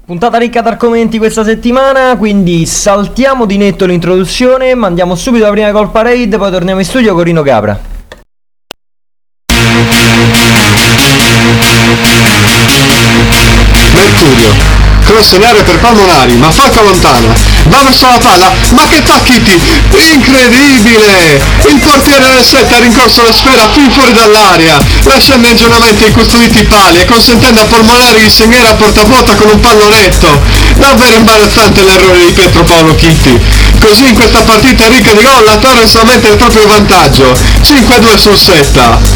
Puntata ricca di argomenti questa settimana, quindi saltiamo di netto l'introduzione, mandiamo subito la prima call parade, poi torniamo in studio con Rino Capra. Mercurio, cross in area per Palmonari, ma falca lontana, va verso la palla, ma che tacchiti, incredibile! Il portiere del set ha rincorso la sfera fin fuori dall'area, lasciando ingegnuamente incustoditi i pali e consentendo a Palmonari di segnare a porta vuota con un pallonetto. Davvero imbarazzante l'errore di Pietro Paolo Chitti. Così in questa partita ricca di gol la Torre solamente il proprio vantaggio, 5-2 sul setta.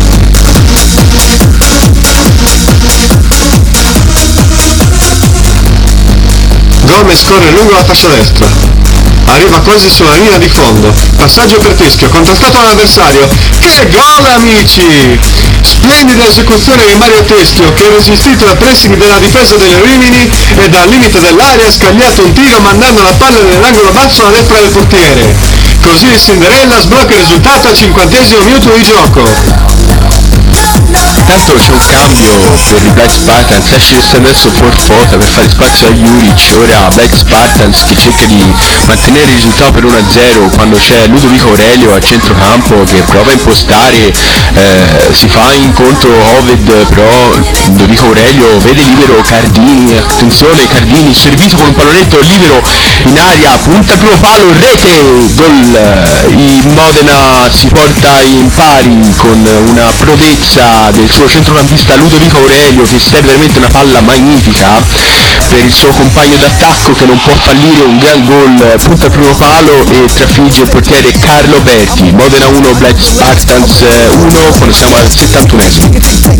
Gomez corre lungo la fascia destra, arriva quasi sulla linea di fondo, passaggio per Teschio, contrastato dall'avversario, che gol amici! Splendida esecuzione di Mario Teschio che ha resistito al pressing della difesa delle Rimini e dal limite dell'area ha scagliato un tiro mandando la palla nell'angolo basso alla destra del portiere. Così il Cinderella sblocca il risultato al 50° minuto di gioco. Intanto c'è un cambio per i Black Spartans, esce adesso Forfota per fare spazio a Juric, ora Black Spartans che cerca di mantenere il risultato per 1-0 quando c'è Ludovico Aurelio a centrocampo che prova a impostare, si fa incontro Oved, però Ludovico Aurelio vede libero Cardini, attenzione Cardini, servito con un pallonetto libero in aria, punta il primo palo, rete, gol, il Modena si porta in pari con una prodezza del suo centrocampista Ludovico Aurelio che serve veramente una palla magnifica per il suo compagno d'attacco che non può fallire, un gran gol, punta il primo palo e trafigge il portiere Carlo Berti. Modena 1, Black Spartans 1 quando siamo al 71esimo.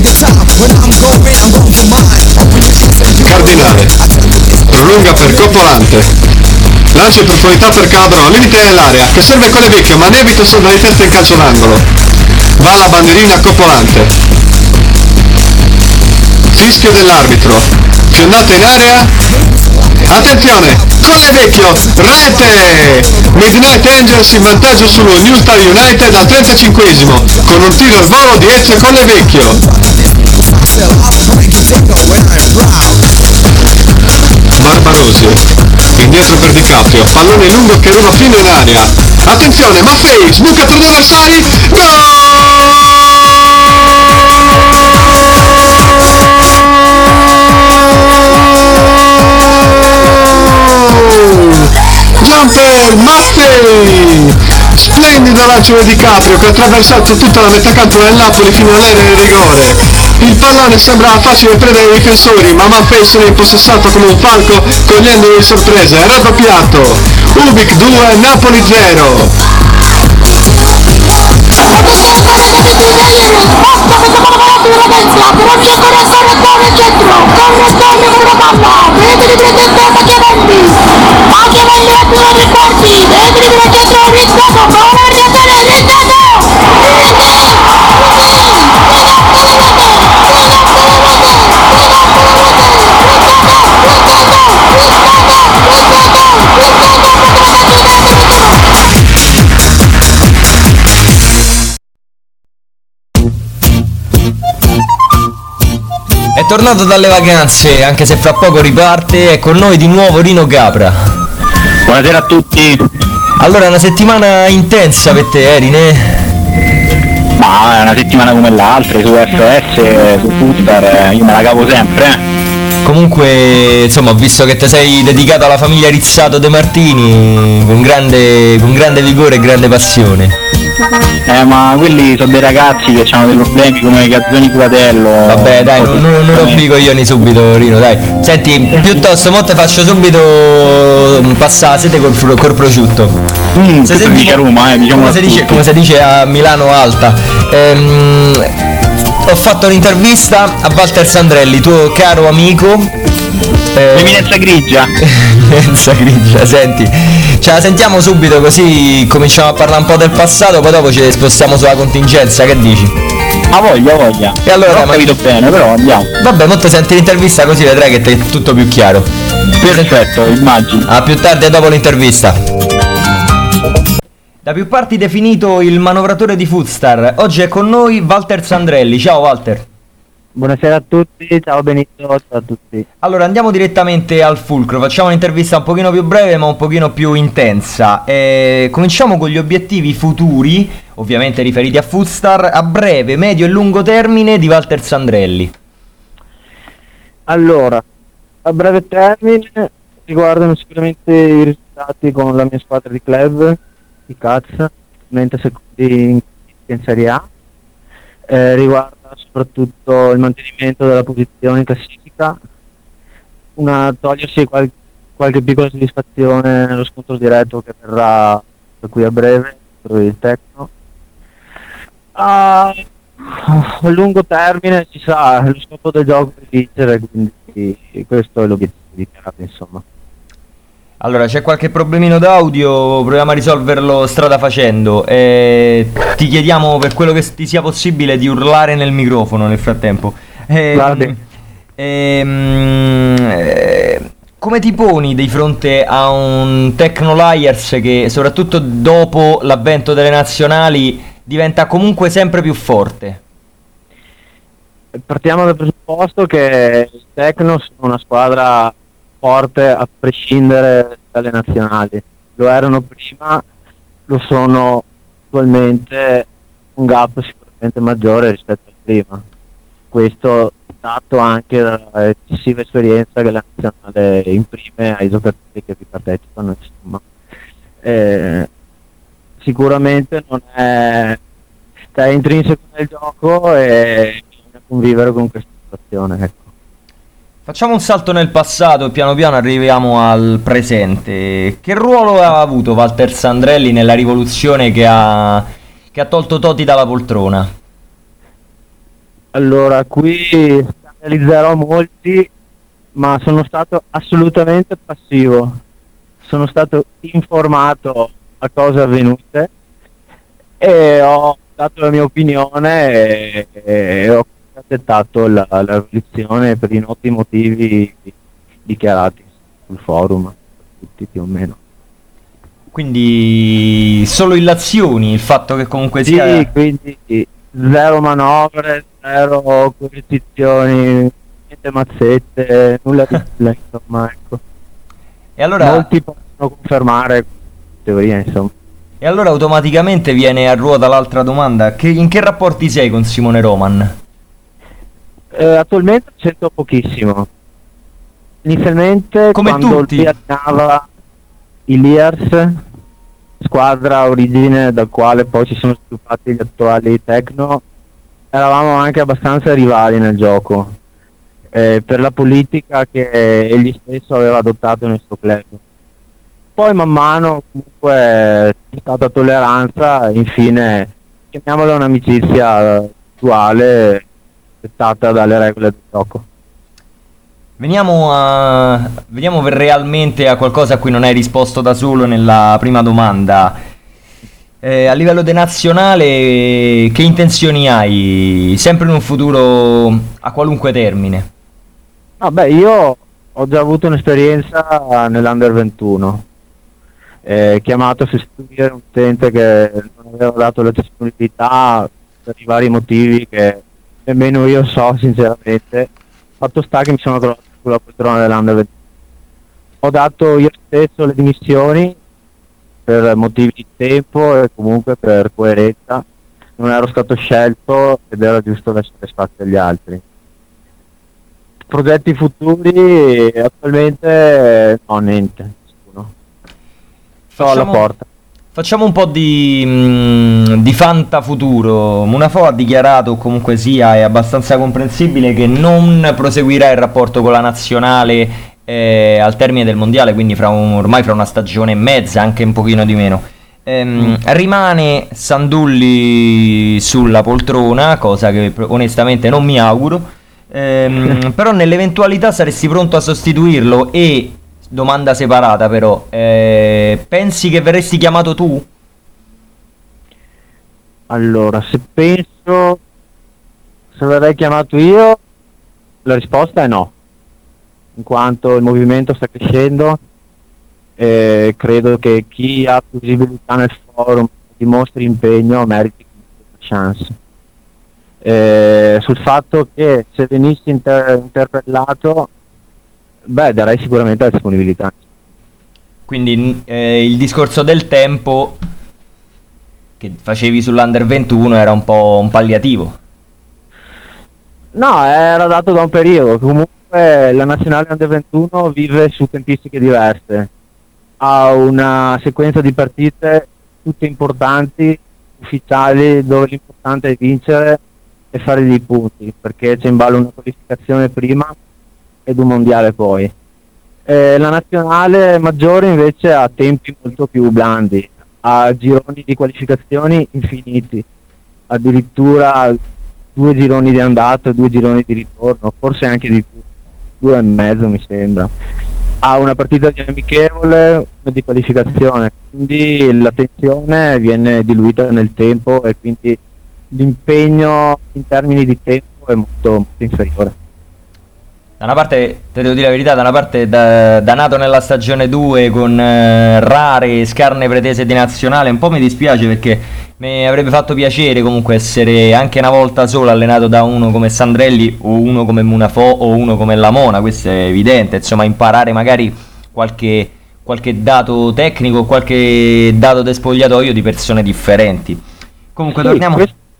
Cardinale, prolunga per Coppolante, lancio in profondità per Calabro, limite dell'area, che serve con le vecchie, ma Nevito salva di testa in calcio d'angolo. Va la bandierina Coppolante. Fischio dell'arbitro, fiondata in area, attenzione, Collavecchio, rete! Midnight Angels in vantaggio sullo New Star United al 35esimo, con un tiro al volo di Ezio Collavecchio. Barbarosi, indietro per Di Caprio, pallone lungo che arriva fino in area, attenzione, Maffei, sbuca tra gli avversari, gol! Jumper Maffei, splendido lancio di Di Caprio che ha attraversato tutta la metà campo del Napoli fino all'area di rigore. Il pallone sembrava facile preda dei difensori, ma Maffei se ne è impossessato come un falco cogliendolo di sorpresa, è raddoppiato. Ubik 2, Napoli 0. È tornato dalle vacanze, anche se fra poco riparte, è con noi di nuovo Rino Capra. Buonasera a tutti. Allora, una settimana intensa per te, Rine? Ma è una settimana come l'altra, su FS, su Futsal, io me la cavo sempre. Comunque, insomma, ho visto che ti sei dedicato alla famiglia Rizzato De Martini con grande vigore e grande passione. Ma quelli sono dei ragazzi che hanno dei problemi come Gazzoni fratello. Vabbè dai, non rompi i coglioni subito Rino, dai. Senti, piuttosto mo te faccio subito passare la sete col prosciutto. Se dice a Roma, diciamo come si dice a Milano Alta. Ho fatto un'intervista a Walter Sandrelli, tuo caro amico. L'eminenza grigia. L'eminenza grigia, senti, ce la sentiamo subito così cominciamo a parlare un po' del passato, poi dopo ci spostiamo sulla contingenza, che dici? A voglia. E allora non ho capito bene, però andiamo. Vabbè, mo te senti l'intervista così vedrai che è tutto più chiaro. Perfetto, immagino. A più tardi dopo l'intervista. Da più parti definito il manovratore di Footstar, oggi è con noi Walter Sandrelli. Ciao Walter. Buonasera a tutti, ciao Benito, ciao a tutti. Allora andiamo direttamente al fulcro, facciamo un'intervista un pochino più breve ma un pochino più intensa. Cominciamo con gli obiettivi futuri, ovviamente riferiti a Foodstar, a breve, medio e lungo termine di Walter Sandrelli. Allora, a breve termine riguardano sicuramente i risultati con la mia squadra di club, i Cats, mentre secondi in Serie A. Riguarda soprattutto il mantenimento della posizione in classifica, togliersi qualche piccola soddisfazione nello scontro diretto che verrà da qui a breve per il Tecno. A lungo termine si sa, lo scopo del gioco è vincere, quindi questo è l'obiettivo dichiarato, insomma. Allora, c'è qualche problemino d'audio, proviamo a risolverlo strada facendo. Ti chiediamo per quello che ti sia possibile di urlare nel microfono nel frattempo. Va bene. Come ti poni di fronte a un Tecno Liars che, soprattutto dopo l'avvento delle nazionali, diventa comunque sempre più forte? Partiamo dal presupposto che il Tecno sono una squadra forte a prescindere dalle nazionali. Lo erano prima, lo sono attualmente, un gap sicuramente maggiore rispetto a prima. Questo dato anche dall'eccessiva esperienza che la nazionale imprime ai giocatori che vi partecipano, insomma. Sicuramente non è intrinseco nel gioco e bisogna convivere con questa situazione, ecco. Facciamo un salto nel passato e piano piano arriviamo al presente. Che ruolo ha avuto Walter Sandrelli nella rivoluzione che ha tolto Totti dalla poltrona? Allora, qui analizzerò molti, ma sono stato assolutamente passivo. Sono stato informato a cose avvenute e ho dato la mia opinione e ho accettato la rivoluzione per i noti motivi dichiarati sul forum, tutti più o meno. Quindi solo illazioni, il fatto che comunque Sì, sia... quindi zero manovre, zero coercizioni, niente mazzette, nulla di nulla, insomma, ecco. E allora, Molti possono confermare questa teoria, insomma. e allora automaticamente viene a ruota l'altra domanda. In che rapporti sei con Simone Roman? Attualmente sento pochissimo. Inizialmente, Come quando tutti. lui allenava i Liars, squadra a origine dal quale poi si sono sviluppati gli attuali Tecno, eravamo anche abbastanza rivali nel gioco, per la politica che egli stesso aveva adottato nel suo club. Poi man mano comunque c'è stata tolleranza e infine, chiamiamola un'amicizia attuale, dettata dalle regole del gioco. Veniamo realmente a qualcosa a cui non hai risposto da solo nella prima domanda. A livello de nazionale, che intenzioni hai? Sempre in un futuro a qualunque termine? Vabbè, io ho già avuto un'esperienza nell'Under 21, chiamato a sostituire un utente che non aveva dato la disponibilità per i vari motivi che nemmeno io so sinceramente. Fatto sta che mi sono trovato sulla poltrona dell'Under 21. Ho dato io stesso le dimissioni per motivi di tempo e comunque per coerenza. Non ero stato scelto ed era giusto lasciare spazio agli altri. Progetti futuri attualmente no, niente, nessuno. Sto alla porta. Facciamo un po' di fantafuturo. Munafò ha dichiarato, comunque sia, è abbastanza comprensibile, che non proseguirà il rapporto con la nazionale al termine del mondiale, quindi ormai fra una stagione e mezza, anche un pochino di meno. Rimane Sandulli sulla poltrona, cosa che onestamente non mi auguro. Però nell'eventualità saresti pronto a sostituirlo e... Domanda separata però, pensi che verresti chiamato tu? Allora, se verrei chiamato io, la risposta è no, in quanto il movimento sta crescendo e credo che chi ha più visibilità nel forum dimostri impegno meriti una chance. sul fatto che se venissi interpellato, beh, darei sicuramente la disponibilità. Quindi il discorso del tempo che facevi sull'Under 21 era un po' un palliativo. No, era dato da un periodo. Comunque la nazionale Under 21 vive su tempistiche diverse. Ha una sequenza di partite tutte importanti, ufficiali, dove l'importante è vincere e fare dei punti, perché c'è in ballo una qualificazione prima ed un mondiale poi. La nazionale maggiore invece ha tempi molto più blandi, ha gironi di qualificazioni infiniti, addirittura 2 gironi di andata e 2 gironi di ritorno, forse anche di più, 2 e mezzo mi sembra. Ha una partita di amichevole, una di qualificazione, quindi la tensione viene diluita nel tempo e quindi l'impegno in termini di tempo è molto, molto inferiore. Da una parte, te devo dire la verità, da una parte da nato nella stagione 2 con rare e scarne pretese di nazionale, un po' mi dispiace perché mi avrebbe fatto piacere comunque essere anche una volta sola allenato da uno come Sandrelli o uno come Munafò o uno come Lamona, questo è evidente, insomma imparare magari qualche dato tecnico, qualche dato del spogliatoio di persone differenti. Comunque Sì, torniamo...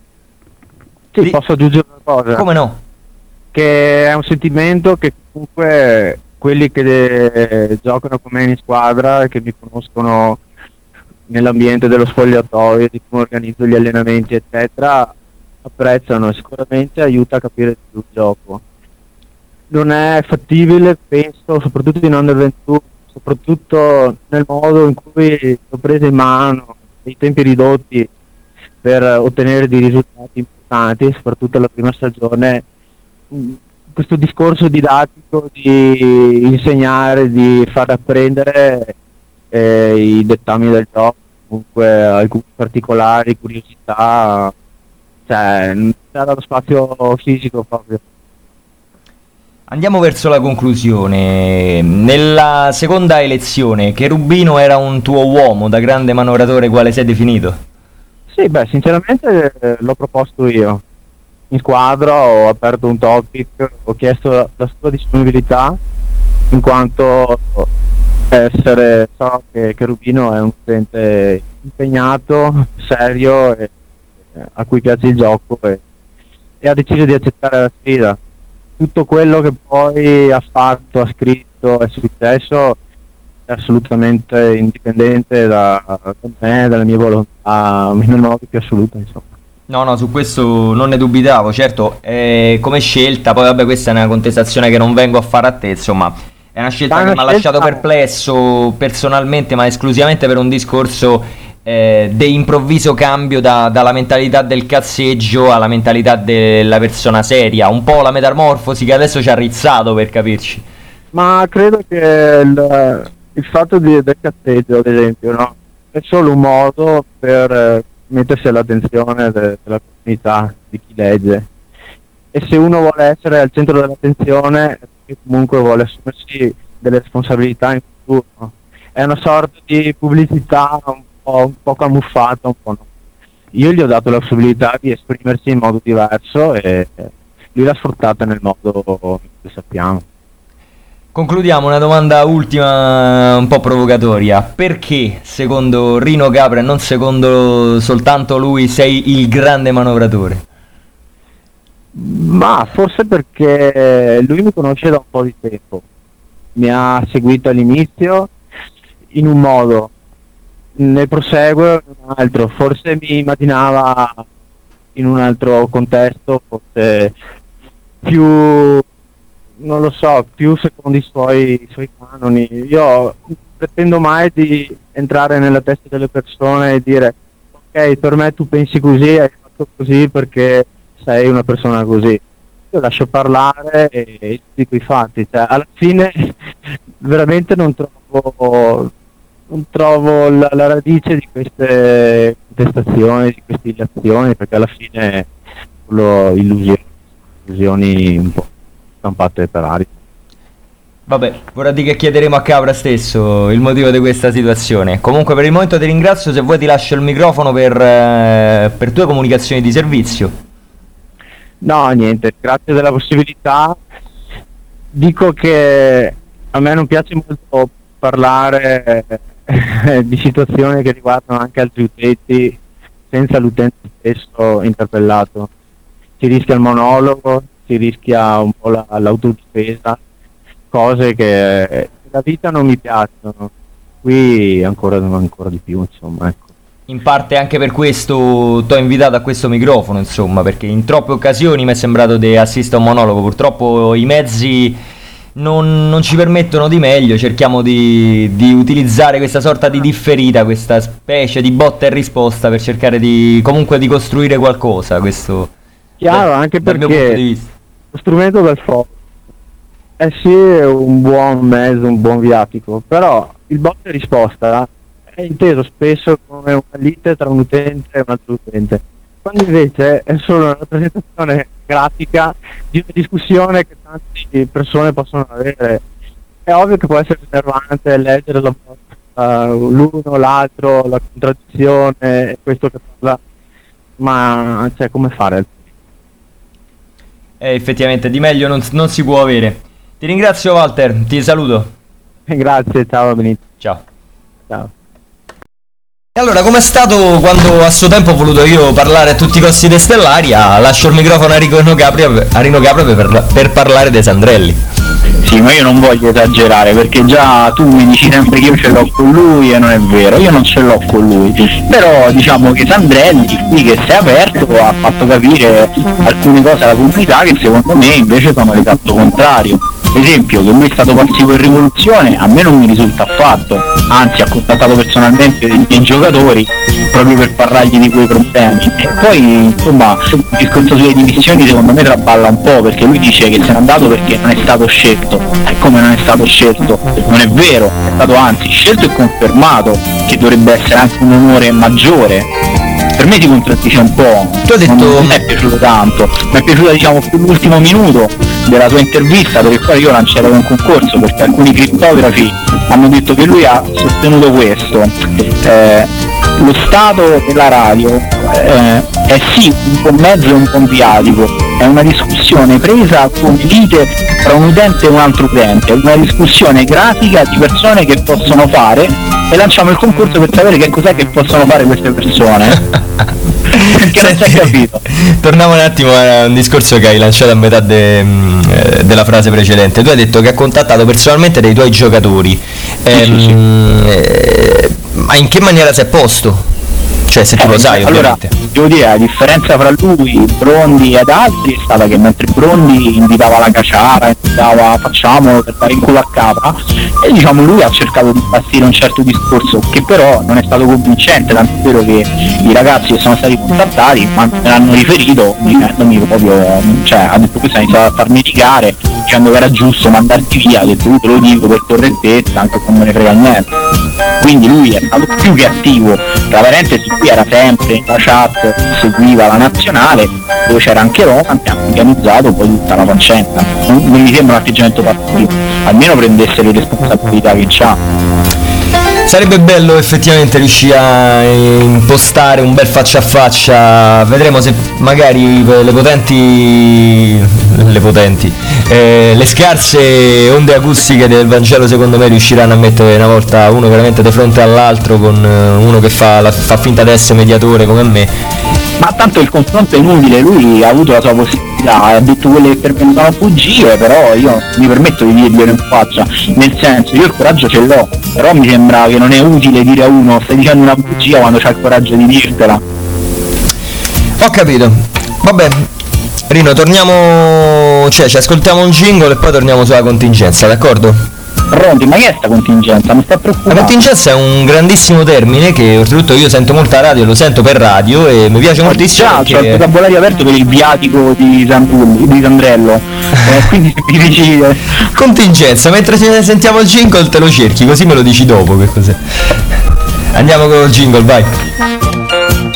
Sì, posso aggiungere una cosa? Come no? Che è un sentimento che comunque quelli che giocano con me in squadra e che mi conoscono nell'ambiente dello spogliatoio, di come organizzo gli allenamenti eccetera, apprezzano e sicuramente aiuta a capire più il gioco. Non è fattibile, penso, soprattutto in Under 21, soprattutto nel modo in cui l'ho presa in mano, nei tempi ridotti per ottenere dei risultati importanti, soprattutto la prima stagione. Questo discorso didattico di insegnare, di far apprendere i dettami del gioco, comunque alcuni particolari, curiosità, cioè non c'era lo spazio fisico proprio. Andiamo verso la conclusione. Nella seconda elezione, Cherubino era un tuo uomo da grande manovratore quale sei definito? Sì, beh, sinceramente l'ho proposto io. In squadra ho aperto un topic, ho chiesto la sua disponibilità, in quanto so che Rubino è un utente impegnato, serio, e, a cui piace il gioco e ha deciso di accettare la sfida. Tutto quello che poi ha fatto, ha scritto, è successo è assolutamente indipendente da me, dalle mie volontà, non ho più assoluta, insomma. No, su questo non ne dubitavo, certo, come scelta, poi vabbè questa è una contestazione che non vengo a fare a te, insomma, è una scelta che mi ha lasciato perplesso personalmente, ma esclusivamente per un discorso di improvviso cambio dalla mentalità del cazzeggio alla mentalità della persona seria, un po' la metamorfosi che adesso ci ha rizzato, per capirci. Ma credo che il fatto del cazzeggio, ad esempio, no? È solo un modo per mettersi all'attenzione della comunità, di chi legge. E se uno vuole essere al centro dell'attenzione, e comunque vuole assumersi delle responsabilità in futuro. È una sorta di pubblicità un po' camuffata, un po' no. Io gli ho dato la possibilità di esprimersi in modo diverso e lui l'ha sfruttata nel modo che sappiamo. Concludiamo, una domanda ultima un po' provocatoria. Perché secondo Rino Capra e non secondo soltanto lui sei il grande manovratore? Ma forse perché lui mi conosce da un po' di tempo. Mi ha seguito all'inizio in un modo, nel proseguo in un altro. Forse mi immaginava in un altro contesto, forse più... non lo so, più secondo i suoi canoni. Io pretendo mai di entrare nella testa delle persone e dire ok, per me tu pensi così, hai fatto così perché sei una persona così. Io lascio parlare e dico i fatti, cioè alla fine veramente non trovo la radice di queste contestazioni, di queste illazioni, perché alla fine sono illusioni un po' stampate per aria. Vabbè, vorrà dire che chiederemo a Capra stesso il motivo di questa situazione. Comunque per il momento ti ringrazio, se vuoi ti lascio il microfono per tue comunicazioni di servizio. No, niente, grazie della possibilità. Dico che a me non piace molto parlare di situazioni che riguardano anche altri utenti senza l'utente stesso interpellato. Si rischia il monologo, si rischia un po' l'autodifesa, cose che la vita non mi piacciono. Qui ancora di più, insomma, ecco. In parte anche per questo ti ho invitato a questo microfono, insomma, perché in troppe occasioni mi è sembrato di assistere a un monologo. Purtroppo i mezzi non ci permettono di meglio, cerchiamo di utilizzare questa sorta di differita, questa specie di botta e risposta per cercare comunque di costruire qualcosa. Questo Chiaro, anche dal mio punto perché di vista. lo strumento del fuoco sì, è un buon mezzo, un buon viatico, però il botta e risposta è inteso spesso come una lite tra un utente e un altro utente, quando invece è solo una rappresentazione grafica di una discussione che tante persone possono avere. È ovvio che può essere nervante leggere l'uno, l'altro, la contraddizione, questo che parla, ma cioè, come fare? Effettivamente di meglio non si può avere. Ti ringrazio, Walter, ti saluto. Grazie, ciao Benito. Ciao. Ciao. E allora, com'è stato quando a suo tempo ho voluto io parlare a tutti i costi dei Stellaria? Lascio il microfono a Rino Capri per parlare dei Sandrelli. Sì, ma io non voglio esagerare, perché già tu mi dici sempre che io ce l'ho con lui e non è vero, io non ce l'ho con lui, però diciamo che Sandrelli qui che si è aperto ha fatto capire alcune cose alla comunità che secondo me invece sono l'esatto contrario. Per esempio, che lui è stato passivo in rivoluzione a me non mi risulta affatto, anzi ha contattato personalmente dei giocatori proprio per parlargli di quei problemi. E poi insomma il discorso sulle dimissioni secondo me traballa un po', perché lui dice che se n'è andato perché non è stato scelto. E come non è stato scelto? Non è vero, è stato anzi scelto e confermato, che dovrebbe essere anche un onore maggiore. Per me si contraddice un po', tu hai detto... non mi è piaciuto tanto, mi è piaciuto diciamo più l'ultimo minuto della sua intervista, dove poi io lancerò un concorso perché alcuni criptografi hanno detto che lui ha sostenuto questo. Lo stato della radio è sì un po' mezzo e un po' viatico, è una discussione presa come lite tra un utente e un altro utente, è una discussione grafica di persone che possono fare, e lanciamo il concorso per sapere che cos'è che possono fare queste persone. Perché non si è capito. Torniamo un attimo a un discorso che hai lanciato a metà della frase precedente. Tu hai detto che ha contattato personalmente dei tuoi giocatori. Sì. Ma in che maniera si è posto? Cioè, se tu lo sai, allora, ovviamente. Devo dire, la differenza fra lui, Brondi ed altri è stata che mentre Brondi invitava la caciara, invitava facciamolo per dare in culo a Capra, e diciamo lui ha cercato di bastire un certo discorso che però non è stato convincente, tanto è vero che i ragazzi che sono stati contattati me l'hanno riferito dicendomi proprio, cioè ha detto che sei iniziato a farmi litigare dicendo che era giusto mandarti via, ha detto io te lo dico per correttezza, anche se non me ne frega niente. Quindi lui è stato più che attivo, tra parentesi qui era sempre in la chat, seguiva la nazionale dove c'era anche Roma, che ha organizzato poi tutta la faccenda. Non mi sembra un atteggiamento passivo, almeno prendesse le responsabilità che c'ha. Sarebbe bello effettivamente riuscire a impostare un bel faccia a faccia. Vedremo se magari le scarse onde acustiche del Vangelo secondo me riusciranno a mettere una volta uno veramente di fronte all'altro, con uno che fa finta di essere mediatore come me. Ma tanto il confronto è inutile, lui ha avuto la sua possibilità, ha detto quelle che per me sono bugie, però io mi permetto di dirglielo in faccia, nel senso io il coraggio ce l'ho, però mi sembra che non è utile dire a uno stai dicendo una bugia quando c'ha il coraggio di dirtela. Ho capito, vabbè Rino, torniamo, cioè ci ascoltiamo un jingle e poi torniamo sulla contingenza, d'accordo? Pronti, ma che è sta contingenza? Mi sta preoccupando. La contingenza è un grandissimo termine che oltretutto io sento molto a radio, lo sento per radio e mi piace moltissimo. Già, c'ho il vocabolario aperto per il viatico di Sandrello, quindi mi dici... Contingenza, mentre sentiamo il jingle te lo cerchi, così me lo dici dopo che cos'è. Andiamo con il jingle, vai.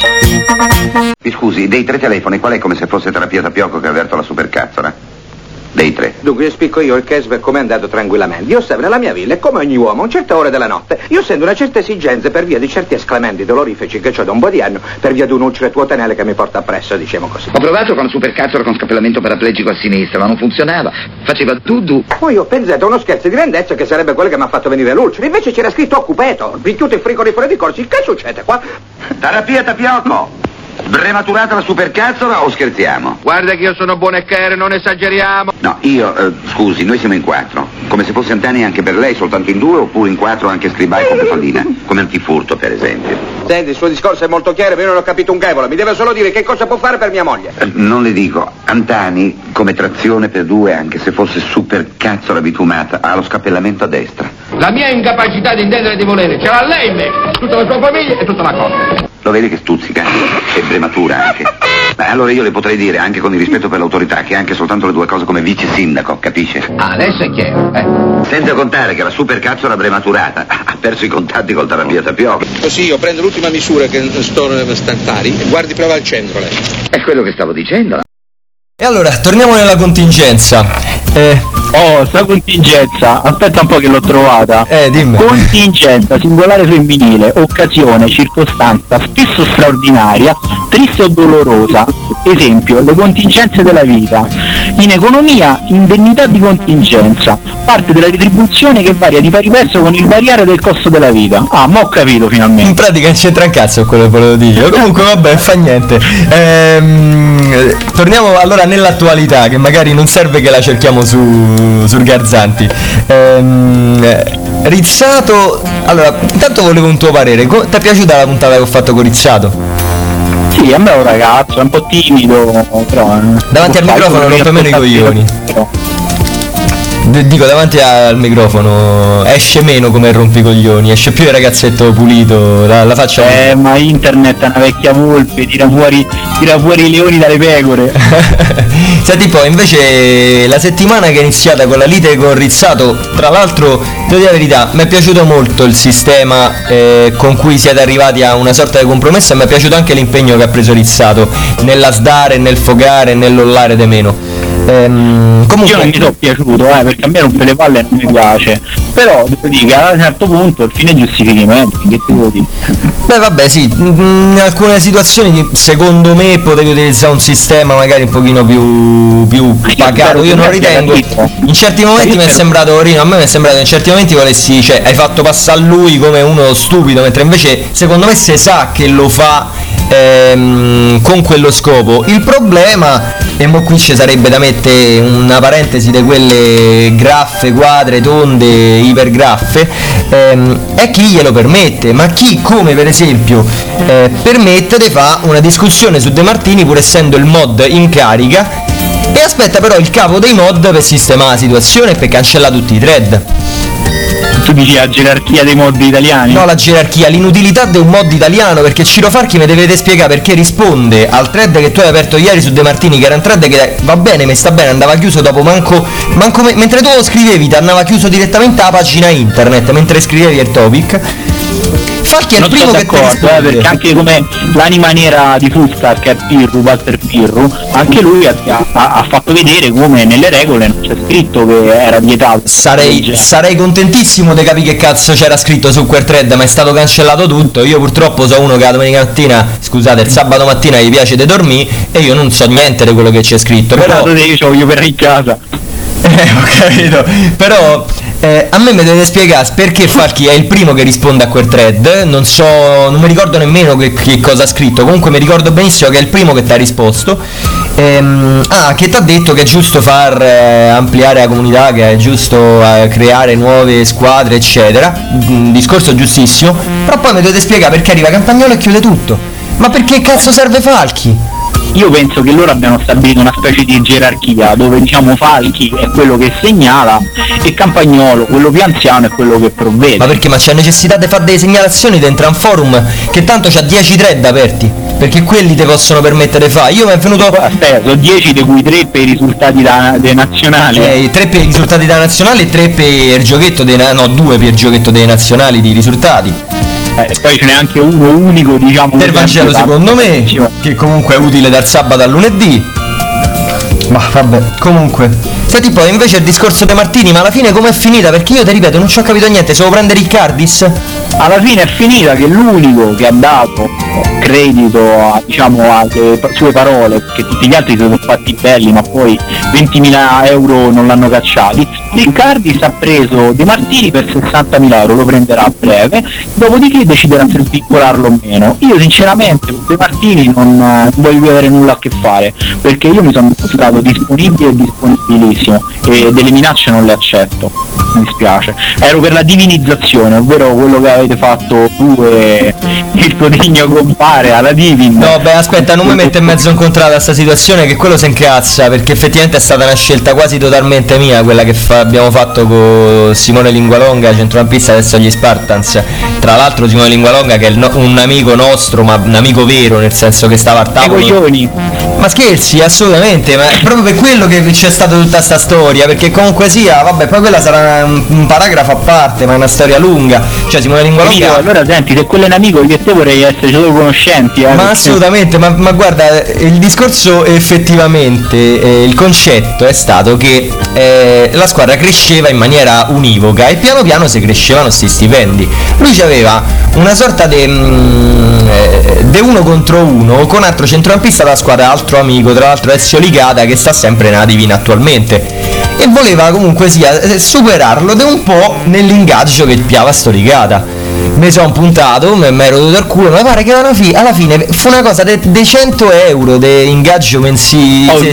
Mi scusi, dei tre telefoni qual è come se fosse terapia tapioco che avverto la supercazzola? dei tre. Dunque, io spicco io il cashback come è andato tranquillamente. Io sempre alla mia villa e come ogni uomo a una certa ora della notte io sento una certa esigenza per via di certi esclamenti dolorifici che ho da un po' di anni, per via di un'ulcera tuotanele che mi porta appresso, diciamo così. Ho provato con supercazzolo con scappellamento paraplegico a sinistra, ma non funzionava. Faceva du. Poi ho pensato a uno scherzo di grandezza che sarebbe quello che mi ha fatto venire l'ulcera. Invece c'era scritto occupeto, picchiuto il frigorifero di corsi. Che succede qua? Terapia tapioco. Brematurata la supercazzola o scherziamo? Guarda che io sono buon ecchere, non esageriamo. No, scusi, noi siamo in 4. Come se fosse Antani anche per lei, soltanto in 2, oppure in 4 anche Scribai con Pallina. Come antifurto, per esempio. Senti, il suo discorso è molto chiaro, ma io non ho capito un cavolo. Mi deve solo dire che cosa può fare per mia moglie. Non le dico, Antani, come trazione per 2, anche se fosse supercazzola bitumata, ha lo scappellamento a destra. La mia incapacità di intendere e di volere ce l'ha lei in me, tutta la sua famiglia e tutta la cosa. Lo vedi che stuzzica? E brematura anche. Beh, allora io le potrei dire, anche con il rispetto per l'autorità, che anche soltanto le 2 cose come vice sindaco, capisce? Adesso è chiaro, Senza contare che la supercazzola brematurata ha perso i contatti col terapia tapioco. Così io prendo l'ultima misura che sto stantari e guardi, prova al centro lei. È quello che stavo dicendo. E allora, torniamo nella contingenza. Sta contingenza, aspetta un po' che l'ho trovata. Dimmi. Contingenza, singolare femminile, occasione, circostanza, spesso straordinaria, triste o dolorosa. Esempio, le contingenze della vita. In economia, indennità di contingenza, parte della retribuzione che varia di pari passo con il variare del costo della vita. Ah, mo' ho capito finalmente. In pratica non c'entra un cazzo con quello che volevo dire. Comunque vabbè, fa niente. Torniamo allora nell'attualità, che magari non serve che la cerchiamo sul Garzanti. Rizzato. Allora, intanto volevo un tuo parere. Ti è piaciuta la puntata che ho fatto con Rizzato? Sì, a me è un ragazzo, è un po' timido, però... Davanti al microfono rompe meno i coglioni. Dico, davanti al microfono esce meno come rompicoglioni, esce più il ragazzetto pulito, la faccia... ma internet è una vecchia volpe, tira fuori i leoni dalle pecore. Senti poi, invece, la settimana che è iniziata con la lite con Rizzato, tra l'altro, devo dire la verità, mi è piaciuto molto il sistema con cui siete arrivati a una sorta di compromesso, e mi è piaciuto anche l'impegno che ha preso Rizzato nella sdare, nel fogare, nell'ollare de meno. Comunque... Io non mi sono piaciuto, perché a me rompe le palle e non mi piace, però devo dire che a un certo punto il fine giustifica i mezzi, che ti devo dire? Beh vabbè, sì, in alcune situazioni secondo me potevi utilizzare un sistema magari un pochino più pagato. Io non ritengo, in certi momenti mi è sembrato, Rino, a me mi è sembrato in certi momenti volessi, cioè hai fatto passare lui come uno stupido, mentre invece secondo me si sa che lo fa con quello scopo. Il problema, e mo qui ci sarebbe da mettere una parentesi di quelle graffe, quadre, tonde, ipergraffe, è chi glielo permette, ma chi, come per esempio permette di fare una discussione su De Martini pur essendo il mod in carica, e aspetta però il capo dei mod per sistemare la situazione e per cancellare tutti i thread. Tu dici la gerarchia dei mod italiani? No, la gerarchia, l'inutilità di un mod italiano, perché Ciro Farchi mi dovete spiegare perché risponde al thread che tu hai aperto ieri su De Martini, che era un thread che va bene, mi sta bene, andava chiuso dopo manco mentre tu lo scrivevi ti andava chiuso direttamente alla pagina internet mentre scrivevi il topic. Farchi è il primo che ti risponde, perché anche come l'anima nera di Fustar, che è Pirru, Walter Pirru, anche lui ha fatto vedere come nelle regole non c'è scritto che era vietato. Sarei contentissimo di capire che cazzo c'era scritto su quel thread, ma è stato cancellato tutto. Io purtroppo so uno che la domenica mattina, scusate, il sabato mattina gli piace di dormire e io non so niente di quello che c'è scritto. Però io ci voglio per in casa. Ho capito, però a me mi dovete spiegare perché Falchi è il primo che risponde a quel thread. Non mi ricordo nemmeno che cosa ha scritto, comunque mi ricordo benissimo che è il primo che ti ha risposto, che ti ha detto che è giusto far ampliare la comunità, che è giusto creare nuove squadre eccetera, un discorso giustissimo, però poi mi dovete spiegare perché arriva Campagnolo e chiude tutto. Ma perché cazzo serve Falchi? Io penso che loro abbiano stabilito una specie di gerarchia dove diciamo Falchi è quello che segnala e Campagnolo, quello più anziano, è quello che provvede. Ma perché? Ma c'è necessità di fare delle segnalazioni dentro un forum che tanto c'ha 10 thread aperti, perché quelli ti possono permettere di fare. Io mi è venuto... Aspetta, sono 10 di cui 3 per i risultati dei nazionali. 3 per i risultati dei nazionali e 3 per il giochetto 2 per il giochetto dei nazionali di risultati. Poi ce n'è anche uno unico, diciamo, del Vangelo secondo me, che comunque è utile dal sabato al lunedì. Ma vabbè, comunque Senti poi invece il discorso dei Martini, ma alla fine com'è finita? Perché io ti ripeto, non ci ho capito niente, se lo prende Riccardis? Alla fine è finita che l'unico che ha dato credito a, diciamo, alle sue parole, perché tutti gli altri si sono fatti belli ma poi 20.000 euro non l'hanno cacciati, Riccardis ha preso De Martini per 60.000 euro, lo prenderà a breve, dopodiché deciderà se spiccolarlo o meno. Io sinceramente con De Martini non voglio avere nulla a che fare, perché io mi sono dimostrato disponibile e disponibilissimo e delle minacce non le accetto, mi dispiace. Ero per la divinizzazione, ovvero quello che avete fatto tu e il tuo degno compare alla Divin. No, beh, aspetta, non mi mette in mezzo in contrada questa situazione, che quello si incazza, perché effettivamente è stata una scelta quasi totalmente mia quella che abbiamo fatto con Simone Lingualonga, centrocampista adesso agli Spartans. Tra l'altro Simone Lingualonga che è un amico nostro, ma un amico vero, nel senso che stava al tavolo. Ma scherzi, assolutamente, ma è proprio per quello che c'è stata tutta sta storia, perché comunque sia, vabbè, poi quella sarà un paragrafo a parte, ma è una storia lunga. Cioè Simone Lingualonga... Allora senti, se quello è un amico io e te vorrei essere solo conoscenti, Ma perché... assolutamente, ma guarda, il discorso effettivamente, il concetto è stato che la squadra cresceva in maniera univoca e piano piano si crescevano sti stipendi. Lui aveva una sorta di uno contro uno con altro centrocampista della squadra, altro amico, tra l'altro Ezio Licata, che sta sempre nella Divina attualmente, e voleva comunque sia superarlo di un po' nell'ingaggio che piava sto Licata. Mi sono puntato, mi ero dato al culo, ma pare che alla fine fu una cosa di 100 euro di ingaggio mensile.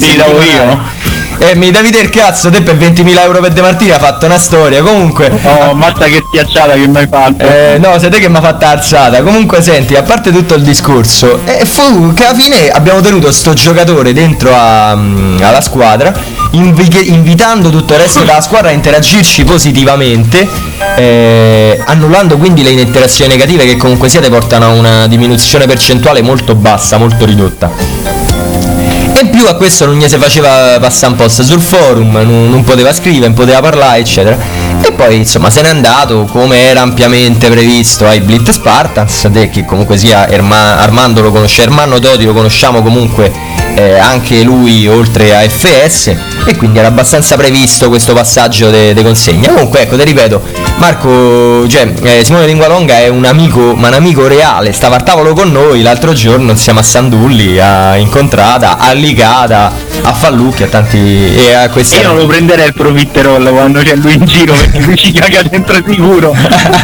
Mi devi dire il cazzo, te per 20.000 euro per De Martini ha fatto una storia, comunque. Oh, mazza che schiacciata che mi hai fatto. No, sei te che mi ha fatta alzata. Comunque senti, a parte tutto il discorso, fu che alla fine abbiamo tenuto sto giocatore dentro alla squadra, invitando tutto il resto della squadra a interagirci positivamente, annullando quindi le interazioni negative che comunque sia ti portano a una diminuzione percentuale molto bassa, molto ridotta. E in più a questo non gli si faceva passare un post sul forum, non poteva scrivere, non poteva parlare, eccetera. E poi insomma se n'è andato come era ampiamente previsto ai Blitz Spartans, che comunque sia Armando lo conosce, Ermanno Toti lo conosciamo comunque anche lui oltre a FS, e quindi era abbastanza previsto questo passaggio di consegna. Comunque ecco, ti ripeto, Marco, Simone Lingualonga è un amico, ma un amico reale, stava al tavolo con noi l'altro giorno insieme a Sandulli, a Incontrata, a Licata, a Fallucchi, a tanti, e a questi. Io non lo prenderei il profiterol quando c'è lui in giro, perché lui ci caga dentro sicuro.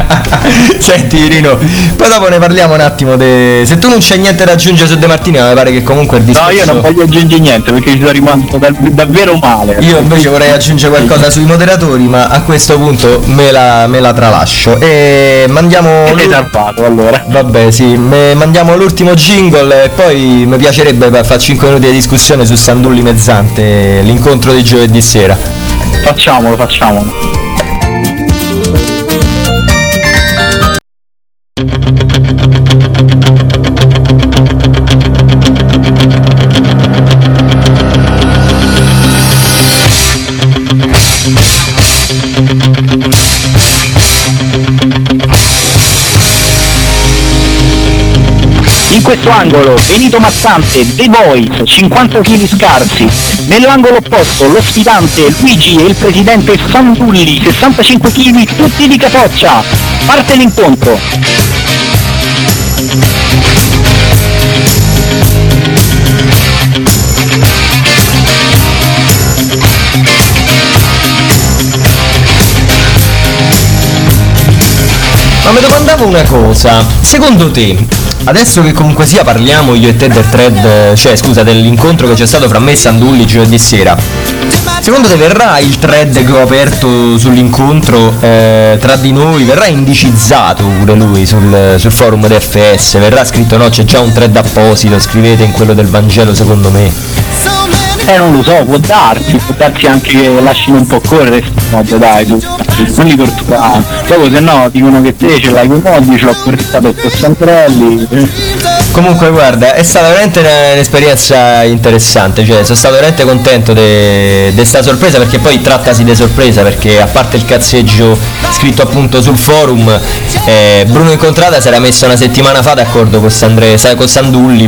Senti Rino, poi dopo ne parliamo un attimo se tu non c'hai niente da aggiungere su De Martini, mi pare che comunque il discorso... No, io non voglio aggiungere niente perché ci sono rimasto davvero male. Io invece vorrei aggiungere qualcosa sui moderatori, ma a questo punto me la tralascio. E mandiamo... salvato allora. Vabbè sì, mandiamo l'ultimo jingle e poi mi piacerebbe fare 5 minuti di discussione su Sandulli Mezzante, l'incontro di giovedì sera. Facciamolo. In questo angolo Benito Mazzante, The Voice, 50 kg scarsi. Nell'angolo opposto lo sfidante Luigi e il presidente Sandulli, 65 kg tutti di capoccia. Parte l'incontro. Ma mi domandavo una cosa, secondo te, adesso che comunque sia parliamo io e te del thread, dell'incontro che c'è stato fra me e Sandulli giovedì sera, secondo te verrà il thread che ho aperto sull'incontro tra di noi, verrà indicizzato pure lui sul forum di FS, verrà scritto no, c'è già un thread apposito, scrivete in quello del Vangelo secondo me? Non lo so, può darsi anche che lasciano un po' correre mod, dai, tu non li torturare, dopo se no dicono che te ce l'hai con modi, ce l'ho portato per Santrelli. Comunque guarda, è stata veramente un'esperienza interessante, cioè sono stato veramente contento di sta sorpresa, perché poi trattasi di sorpresa, perché a parte il cazzeggio scritto appunto sul forum, Bruno Incontrada si era messo una settimana fa d'accordo con Sandulli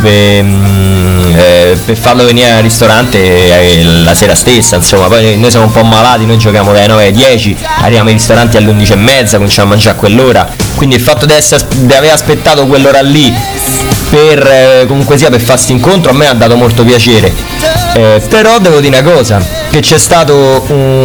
per farlo venire al ristorante la sera stessa, insomma. Poi noi siamo un po' malati, noi giochiamo dalle 9 alle 10, arriviamo ai ristoranti alle 11:30, cominciamo a mangiare a quell'ora, quindi il fatto di aver aspettato quell'ora lì per comunque sia per fare questo incontro a me ha dato molto piacere, però devo dire una cosa, che c'è stato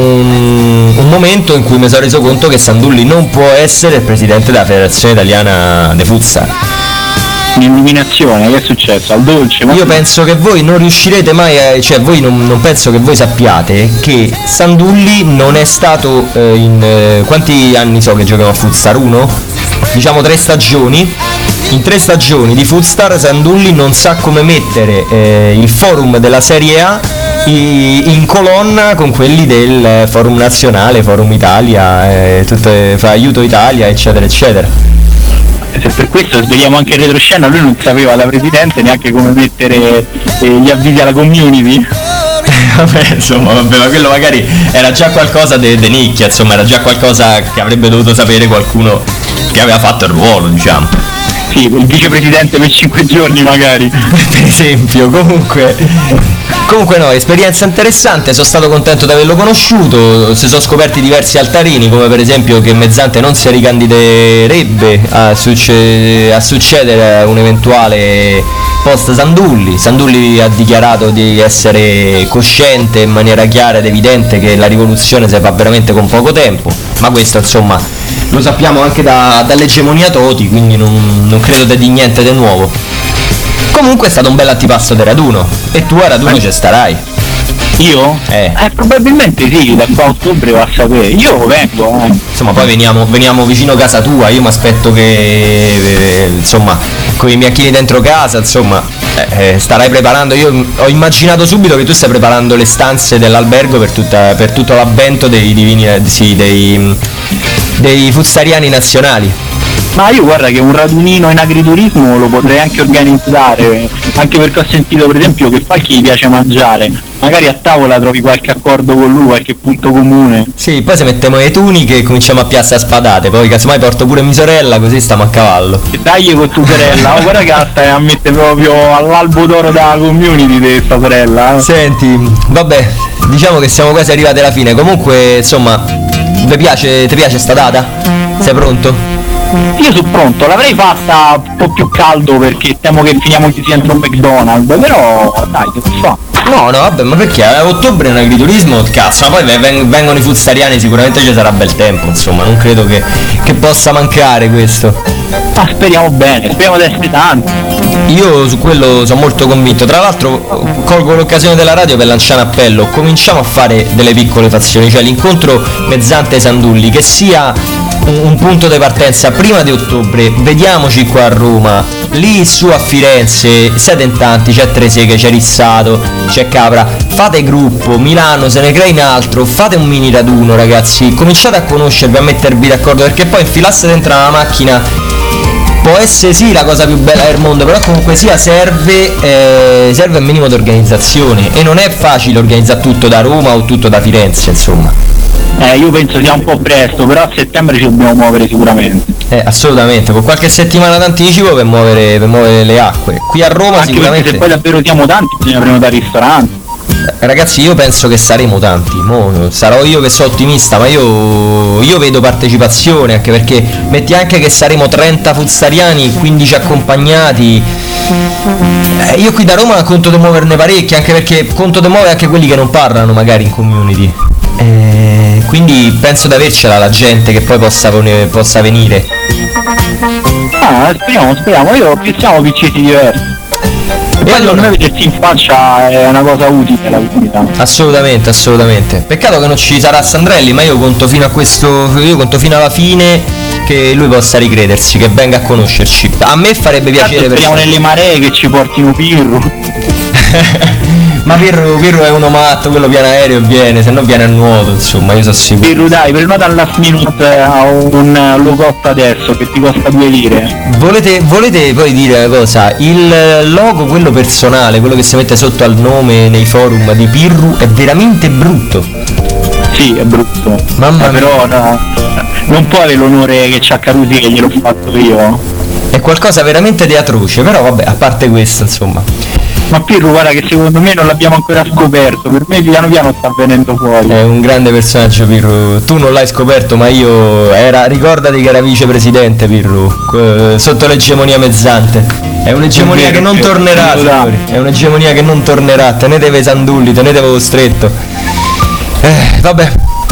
un momento in cui mi sono reso conto che Sandulli non può essere il presidente della Federazione Italiana de Futsal. Un'illuminazione, che è successo? Al dolce? Io penso che voi non riuscirete mai cioè voi non penso che voi sappiate che Sandulli non è stato quanti anni so che giochiamo a Futsal? 1? Diciamo 3 stagioni. In 3 stagioni di Futsal Sandulli non sa come mettere il forum della Serie A in colonna con quelli del Forum Nazionale, Forum Italia, fa Aiuto Italia, eccetera eccetera. Se per questo svegliamo anche in retroscena, lui non sapeva da presidente neanche come mettere gli avvisi alla community. Vabbè, insomma, ma quello magari era già qualcosa di nicchia, insomma, era già qualcosa che avrebbe dovuto sapere qualcuno che aveva fatto il ruolo, diciamo. Sì, il vicepresidente per 5 giorni magari. Per esempio, comunque no, esperienza interessante, sono stato contento di averlo conosciuto, si sono scoperti diversi altarini, come per esempio che Mezzante non si ricandiderebbe a succedere a un eventuale post Sandulli. Sandulli ha dichiarato di essere cosciente in maniera chiara ed evidente che la rivoluzione si fa veramente con poco tempo, ma questo insomma lo sappiamo anche dall'egemonia Toti, quindi non credo di niente di nuovo. Comunque è stato un bel antipasto di raduno, e tu a raduno ci starai. Io? Probabilmente sì, da qua a ottobre va a sapere. Io vengo. Insomma, poi veniamo vicino a casa tua, io mi aspetto che insomma con i miacchini dentro casa, insomma, starai preparando. Io ho immaginato subito che tu stai preparando le stanze dell'albergo per tutto l'avvento dei futsariani nazionali. Ma io guarda che un radunino in agriturismo lo potrei anche organizzare, anche perché ho sentito per esempio che Falchi gli piace mangiare, magari a tavola trovi qualche accordo con lui, qualche punto comune. Sì, poi se mettiamo le tuniche e cominciamo a piazzare spadate, poi casomai porto pure mia sorella, così stiamo a cavallo. E dai con tua sorella, guarda che la stai a mettere proprio all'albo d'oro della community di sta sorella. Senti, vabbè, diciamo che siamo quasi arrivati alla fine, comunque insomma, ti piace sta data? Sei pronto? Io sono pronto, l'avrei fatta un po' più caldo perché temo che finiamo chiusi dentro un McDonald's, però dai, che fa? No, vabbè, ma perché a ottobre è un agriturismo, cazzo, ma poi vengono i futsariani, sicuramente ci sarà bel tempo, insomma, non credo che possa mancare questo. Ma speriamo bene, speriamo di essere tanti. Io su quello sono molto convinto, tra l'altro colgo l'occasione della radio per lanciare un appello, cominciamo a fare delle piccole fazioni, cioè l'incontro Mezzante-Sandulli, che sia un punto di partenza prima di ottobre, vediamoci qua a Roma, lì su a Firenze siete in tanti, c'è Treseghe, c'è Rissato, c'è Capra, fate gruppo, Milano se ne crea in altro, fate un mini raduno ragazzi, cominciate a conoscervi, a mettervi d'accordo, perché poi infilasse dentro una macchina può essere sì la cosa più bella del mondo, però comunque sia serve un minimo di organizzazione, e non è facile organizzare tutto da Roma o tutto da Firenze, insomma. Io penso sia un po' presto, però a settembre ci dobbiamo muovere sicuramente. Assolutamente, con qualche settimana d'anticipo per muovere le acque. Qui a Roma anche sicuramente. Se poi davvero siamo tanti bisogna prenotare ristoranti. Ragazzi, io penso che saremo tanti, sarò io che sono ottimista, ma io vedo partecipazione, anche perché metti anche che saremo 30 futsariani, 15 accompagnati. Io qui da Roma conto di muoverne parecchi, anche perché conto di muovere anche quelli che non parlano magari in community. Quindi penso di avercela la gente che poi possa venire. Speriamo, io siamo piccini diversi. E poi secondo me vedersi in faccia è una cosa utile alla comunità. Assolutamente. Peccato che non ci sarà Sandrelli, ma io conto fino alla fine che lui possa ricredersi, che venga a conoscerci. A me farebbe piacere. Speriamo nelle maree che ci portino Pirro. Ma Pirru è uno matto, quello viene aereo e viene, se no viene a nuoto, insomma, io so sicuro. Pirru dai, prenota al last minute a un low cost adesso che ti costa 2 lire. Volete poi dire una cosa? Il logo, quello personale, quello che si mette sotto al nome nei forum di Pirru è veramente brutto. Sì, è brutto. Mamma mia. Però no, non può avere l'onore che c'ha Carusi che gliel'ho fatto io. È qualcosa veramente di atroce, però vabbè, a parte questo, insomma. Ma Pirru, guarda che secondo me non l'abbiamo ancora scoperto, per me piano piano sta venendo fuori. È un grande personaggio Pirru, tu non l'hai scoperto ma ricordati che era vicepresidente Pirru, sotto l'egemonia mezzante. È un'egemonia che non tornerà, signori, è un'egemonia che non tornerà, tenetevi i sandulli, tenetevi stretto. Vabbè.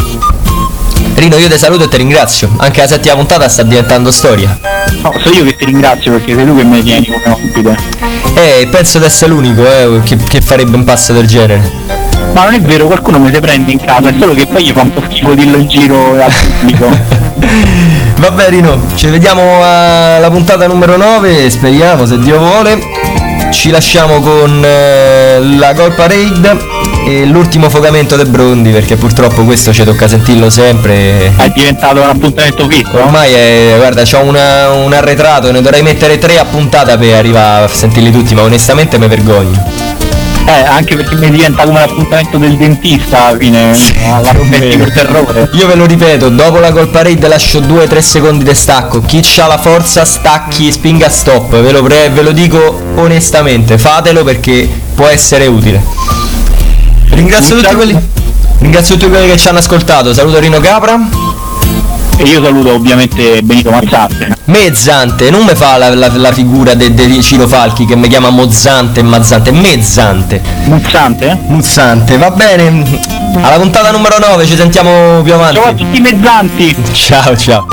Rino, io ti saluto e ti ringrazio, anche la settima puntata sta diventando storia. No, so io che ti ringrazio perché sei tu che mi tieni come ospite. Penso di essere l'unico che farebbe un passo del genere. Ma non è vero, qualcuno mi si prende in casa, è solo che poi gli fa un po' schifo dirlo in giro al pubblico. Vabbè Rino, ci vediamo alla puntata numero 9, speriamo, se Dio vuole. Ci lasciamo con la Goal Parade e l'ultimo fogamento del Brondi, perché purtroppo questo ci tocca sentirlo sempre. È diventato un appuntamento fisso? Ormai guarda, c'ho un arretrato, ne dovrei mettere 3 a puntata per arrivare a sentirli tutti, ma onestamente mi vergogno. Anche perché mi diventa come l'appuntamento del dentista alla fine, alla rompetta per terrore. Io ve lo ripeto, dopo la Goal Parade lascio 2-3 secondi di stacco, chi c'ha la forza stacchi, spinga stop, ve lo dico onestamente, fatelo perché può essere utile. Ringrazio tutti quelli che ci hanno ascoltato, saluto Rino Capra. E io saluto ovviamente Benito Mazzante. Mezzante, non mi fa la figura di Ciro Falchi che mi chiama Mozzante e Mazzante, Mezzante. Muzzante? Muzzante, va bene. Alla puntata numero 9, ci sentiamo più avanti. Ciao a tutti i mezzanti. Ciao ciao.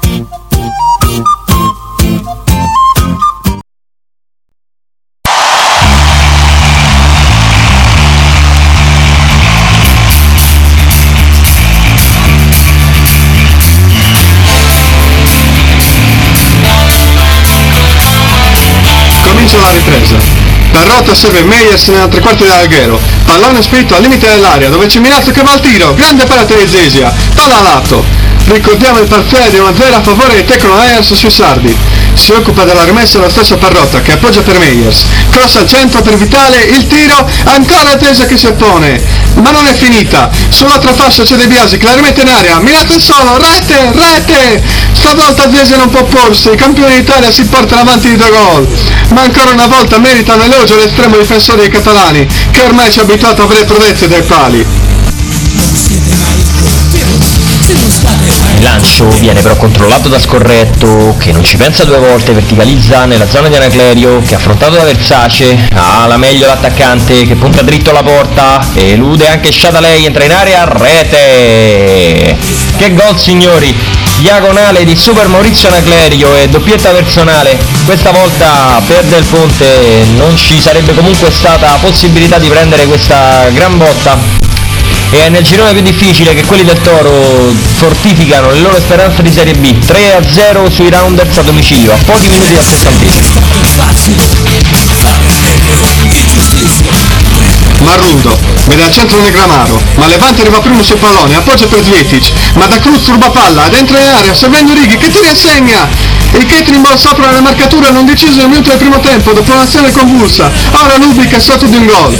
La ripresa. Parrotta serve Meyers nella tre quarti dell'alghero. Pallone spinto al limite dell'area dove c'è Minazzo che va al tiro. Grande parata di Zesia. Palla a lato. Ricordiamo il parziale di 1-0 a favore di Tecno Meyers sui sardi. Si occupa della rimessa la stessa Parrotta che appoggia per Meyers. Cross al centro per Vitale, il tiro, ancora Tesa che si oppone. Ma non è finita. Sull'altra fascia c'è De Biasi che la rimette in area. Minazzo è solo, rete! Stavolta Zesia non può opporsi. I campioni d'Italia si portano avanti di 2 gol. Ma ancora una volta merita un elogio l'estremo difensore dei catalani, che ormai ci ha abituato a avere prodezze dai pali. Il lancio viene però controllato da Scorretto, che non ci pensa 2 volte, verticalizza nella zona di Anaclerio, che affrontato da Versace, ha la meglio l'attaccante, che punta dritto alla porta, elude anche Sciatalei, entra in area, rete! Che gol signori! Diagonale di Super Maurizio Anaclerio e doppietta personale, questa volta per Del Ponte non ci sarebbe comunque stata possibilità di prendere questa gran botta. E è nel girone più difficile che quelli del Toro fortificano le loro speranze di Serie B, 3-0 sui Rounders a domicilio, a pochi minuti dal 60°. Marrundo, vede al centro Negramaro, ma Levante arriva primo sul pallone, appoggia per Zvietic, ma da Cruz ruba palla, dentro in area, servendo Righi, che tira e segna! Il Catering sopra la marcatura non deciso nel minuto del primo tempo, dopo un'azione convulsa, ora Lubic è sotto di un gol.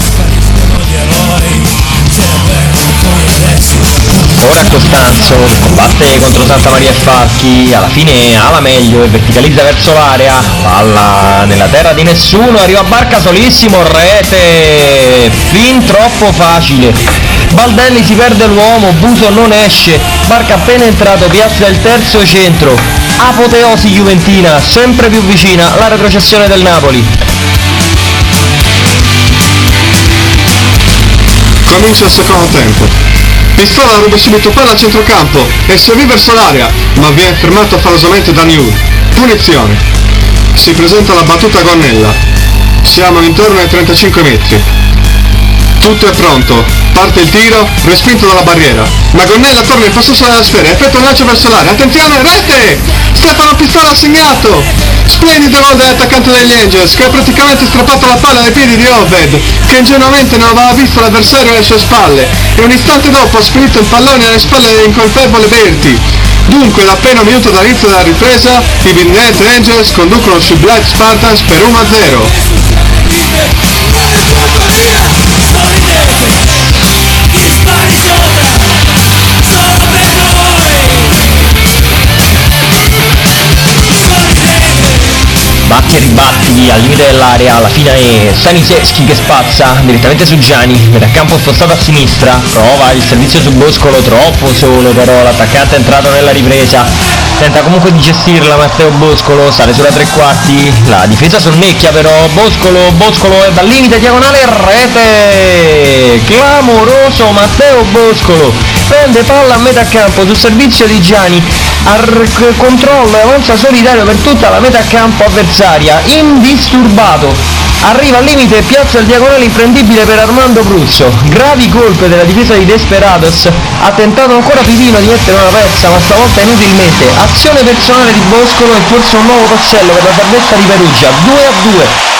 Ora Costanzo che combatte contro Santa Maria e Falchi, alla fine ha la meglio e verticalizza verso l'area, palla nella terra di nessuno, arriva a Barca solissimo, rete, fin troppo facile. Baldelli si perde l'uomo, Buso non esce, Barca appena entrato piazza il terzo centro, apoteosi juventina, sempre più vicina alla retrocessione del Napoli. Comincia il secondo tempo. Pistola ruba subito palla a centrocampo e si avvia verso l'area, ma viene fermato affannosamente da New. Punizione. Si presenta la battuta gonnella. Siamo intorno ai 35 metri. Tutto è pronto, parte il tiro, respinto dalla barriera. Magonnella torna in possesso della sfera, effettua un lancio verso l'area, attenzione, rete! Stefano Pistola ha segnato! Splendido gol dell'attaccante degli Angels, che ha praticamente strappato la palla dai piedi di Obed, che ingenuamente non aveva visto l'avversario alle sue spalle, e un istante dopo ha spedito il pallone alle spalle dell'incolpevole Berti. Dunque, da appena un minuto dall'inizio della ripresa, i Vinette Angels conducono sui Black Spartans per 1-0. Batti e ribatti al limite dell'area, alla fine è Stanisevski che spazza direttamente su Gianni, metacampo spostato a sinistra, prova il servizio su Boscolo, troppo solo però, l'attaccante è entrato nella ripresa, tenta comunque di gestirla Matteo Boscolo, sale sulla tre quarti, la difesa sonnecchia però, Boscolo è dal limite diagonale, rete, clamoroso Matteo Boscolo, prende palla a metacampo sul servizio di Gianni, controllo e avanza solitario per tutta la metacampo avversaria, indisturbato, arriva al limite e piazza il diagonale imprendibile per Armando Bruzzo, gravi colpe della difesa di Desperados, ha tentato ancora Pipino di mettere una pezza ma stavolta inutilmente, azione personale di Boscolo e forse un nuovo tassello per la salvezza di Perugia, 2-2.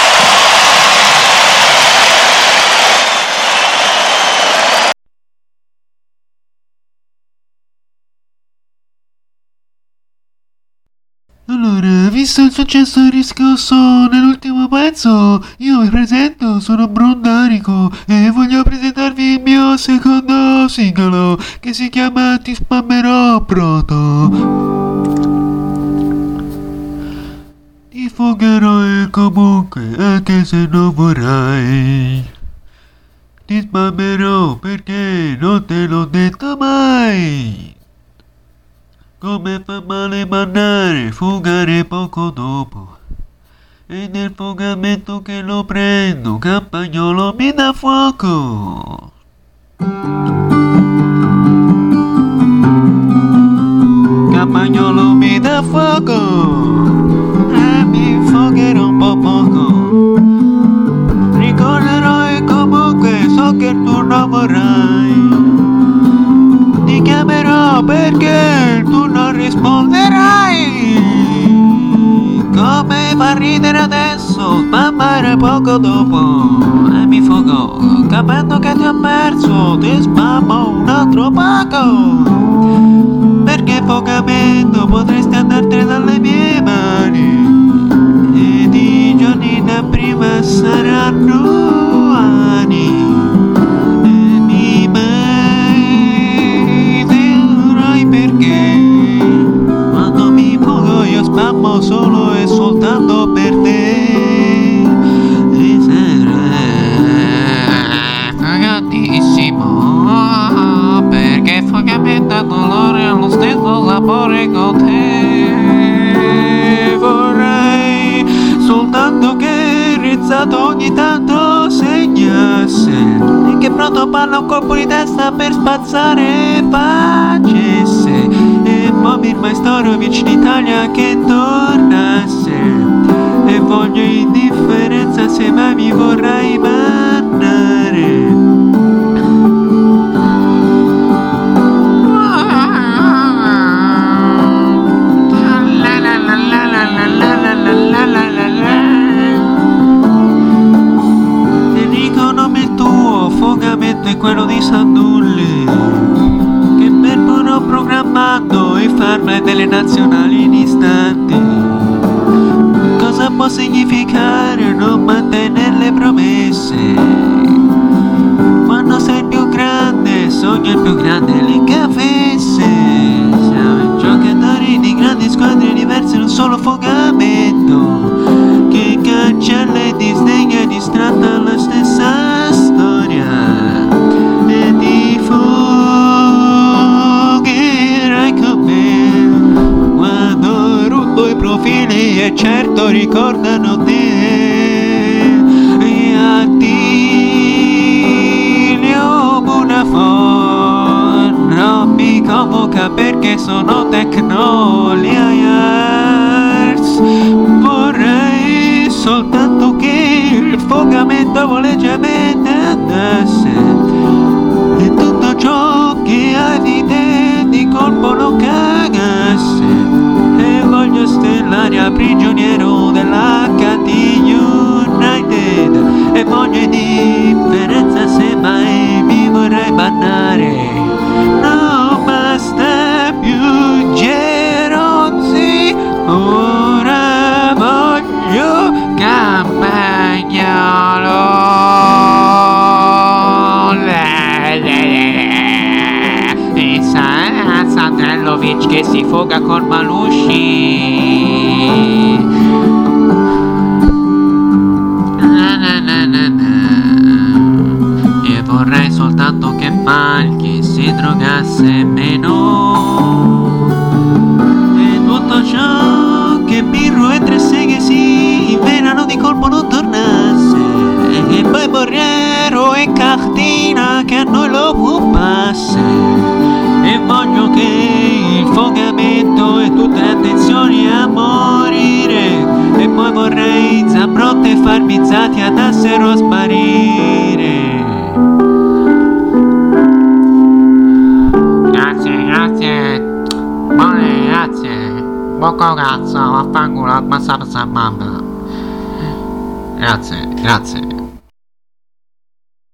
Allora, visto il successo riscosso nell'ultimo pezzo, io vi presento, sono Brondarico e voglio presentarvi il mio secondo singolo che si chiama Ti spammerò pronto. Ti fogherò e comunque, anche se non vorrai. Ti spammerò perché non te l'ho detto mai. Come fa male mandare, fugare poco dopo. E nel fugamento che lo prendo, Campagnolo mi dà fuoco. Campagnolo mi dà fuoco. E mi fugherò un po' poco. Ricorderò e comunque so che tu non vorrai. Ti chiamerò perché tu non risponderai. Come fa ridere adesso, spammare poco dopo. E mi fogò, capendo che ti ho perso, ti spammo un altro poco. Perché fogamento potresti andartene dalle mie mani. Ed i giorni da prima saranno anni. Perché quando mi fogo io spammo solo e soltanto per te. E sarà fogatissimo perché fogamento ha dolore allo stesso sapore con te. Vorrei soltanto che rizzato ogni tanto segnasse e che pronto palla un colpo di testa per spazzare e facesse e Bobby Maestorovic in Italia che tornasse e voglio indifferenza se mai mi vorrai mandare. Fogamento è quello di Sandulli che per puro programmando e farne delle nazionali in istanti. Cosa può significare non mantenere le promesse? Quando sei il più grande, sogno il più grande, le cafesse. Siamo giocatori di grandi squadre diverse in un solo fogamento che cancella e disdegna e distratta la stessa storia. E ti fugherai con me quando rutto i profili e certo ricordano te. E Attilio Buonafon non mi convoca perché sono Technoliars. Vorrei soltanto che il fogamento voleggiamente andasse storia, prigioniero dell'HT United, e voglio indifferenza se mai mi vorrei bannare. Non basta più Geronzi, ora voglio Campagnolo. E sarà Sandrellovic che si foga con Malusci. E vorrei soltanto che Falchi si drogasse meno. E tutto ciò che Pirro e Trezeguet si invenano di colpo non tornasse. E poi Borriero e Cartina che a noi lo occupasse. E voglio che il fogamento e tutte le attenzioni a morire. E poi vorrei Zambrotta e Farmizzati andassero a sparire. Grazie. Buone, grazie. Bocco cazzo, vaffanculo, abbassato sta mamma. Grazie.